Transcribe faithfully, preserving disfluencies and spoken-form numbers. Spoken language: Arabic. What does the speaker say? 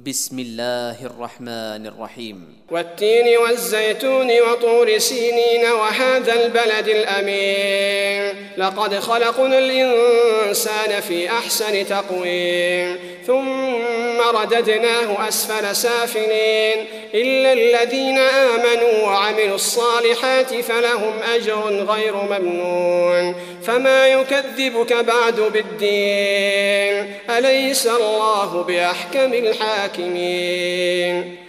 بسم الله الرحمن الرحيم. والتين والزيتون وطور سينين وهذا البلد الأمين لقد خلقنا الإنسان في أحسن تقويم ثم رددناه أسفل سافلين إلا الذين آمنوا وعملوا الصالحات فلهم أجر غير ممنون فما يكذبك بعد بالدين أليس الله بأحكم الحاكمين.